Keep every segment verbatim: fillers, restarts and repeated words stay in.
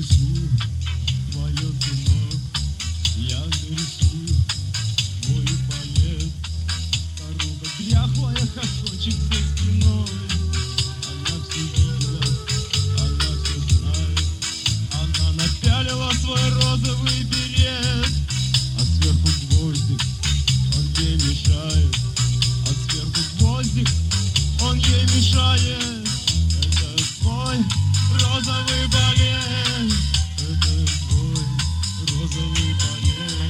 нарисую твое кино, я нарисую твой балет. Старуха дряхлая хохочет за стеной, она все видела, она все знает. Она напялила свой розовый берет, а сверху гвоздик, он ей мешает. А сверху гвоздик, он ей мешает. Это твой розовый балет, это твой розовый балет.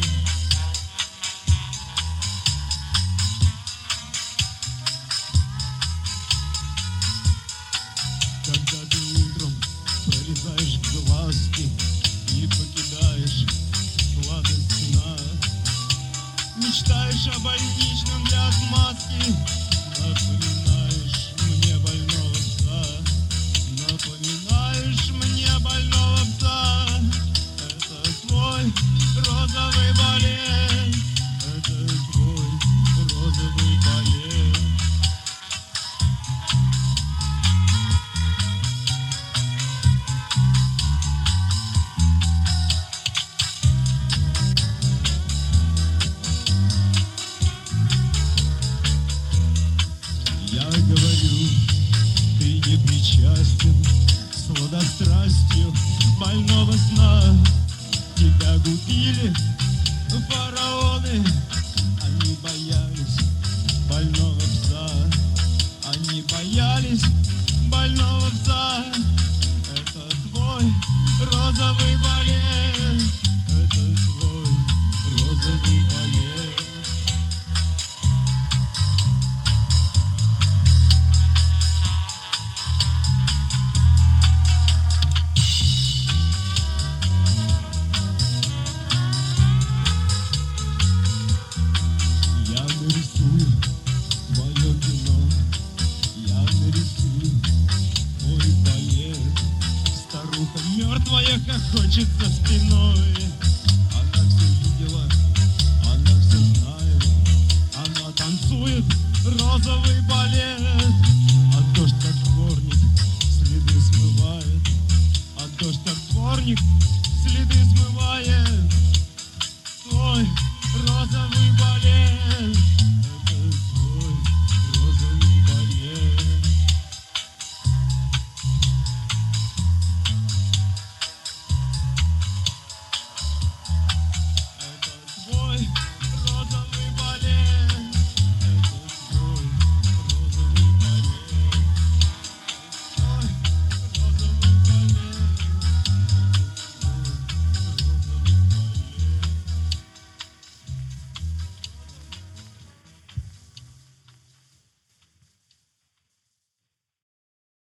Когда ты утром пролезаешь в глазки и покидаешь сладость сна, мечтаешь о больничном для отмазки, напоминаешь мне больного пса, напоминаешь мне больного пса. Это твой розовый балет, это твой розовый балет. Я говорю, ты не причастен к сладострастию больного сна. Тебя губили фараоны, они боялись больного пса, они боялись больного пса. Это твой розовый балет, это твой розовый балет. Я нарисую твое кино, я нарисую твой балет. Старуха мертвая хохочет за спиной, она все видела, она все знает. Она танцует розовый балет, а дождь как дворник следы смывает, а дождь как дворник следы смывает. Твой